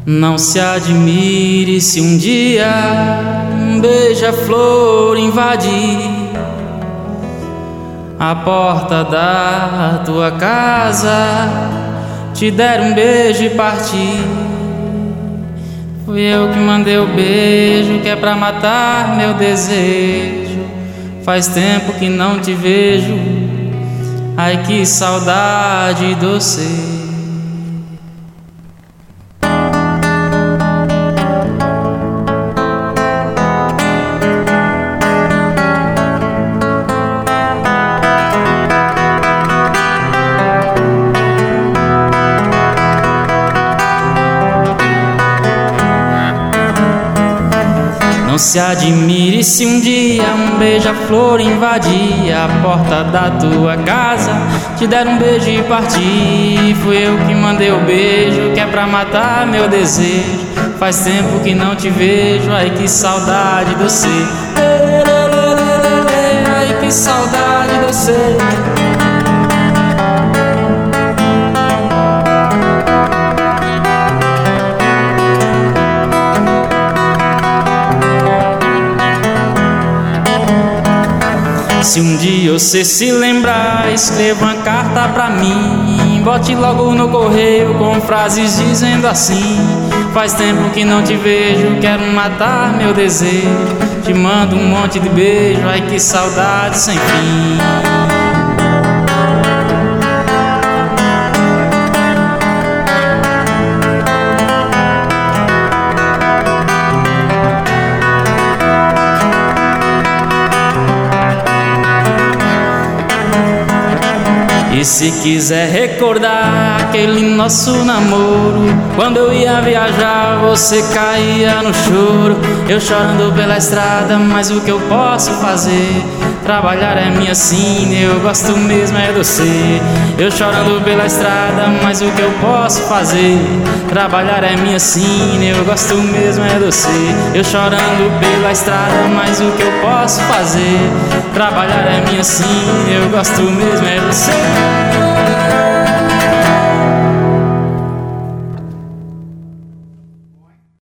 Não se admire se um dia um beija-flor invadir a porta da tua casa, te der um beijo e partir. Fui eu que mandei o beijo, que é pra matar meu desejo. Faz tempo que não te vejo, ai que saudade doce. Não se admire se um dia um beija-flor invadir a porta da tua casa, te der um beijo e partir. Fui eu que mandei o beijo, que é pra matar meu desejo. Faz tempo que não te vejo, ai que saudade de você. Ai que saudade de você. Se um dia você se lembrar, escreva uma carta pra mim. Bote logo no correio com frases dizendo assim: faz tempo que não te vejo, quero matar meu desejo. Te mando um monte de beijo, ai que saudade sem fim. E se quiser recordar aquele nosso namoro, quando eu ia viajar você caía no choro. Eu chorando pela estrada, mas o que eu posso fazer? Trabalhar é minha sina, eu gosto mesmo é de você. Eu chorando pela estrada, mas o que eu posso fazer? Trabalhar é minha sina, eu gosto mesmo é de você. Eu chorando pela estrada, mas o que eu posso fazer? Trabalhar é minha sina, eu gosto mesmo é de você.